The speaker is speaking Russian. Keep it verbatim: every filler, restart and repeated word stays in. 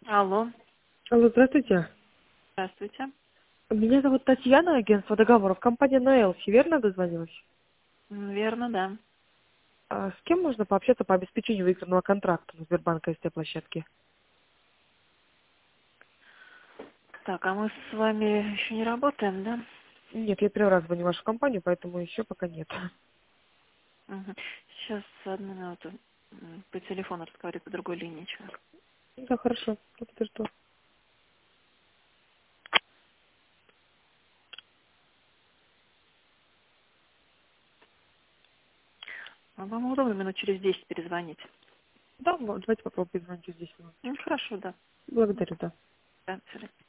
Алло, Алло, здравствуйте. здравствуйте. Меня зовут Татьяна, агентство договоров. Компания Ноэлси, верно дозвонилась? М, Верно, да. А с кем можно пообщаться по обеспечению выигранного контракта на Сбербанк СТ-площадке? Так, а мы с вами еще не работаем, да? Нет, я первый раз звоню в вашу компанию, поэтому еще пока нет. Мгм. Сейчас, одну минуту. М, По телефону разговариваю по другой линии человек. Да, хорошо. Я подожду. А вам удобно минут через десять перезвонить? Да, вот, давайте попробуем звонить через десять минут. Ну, хорошо, да. Благодарю, да. Да, до свидания.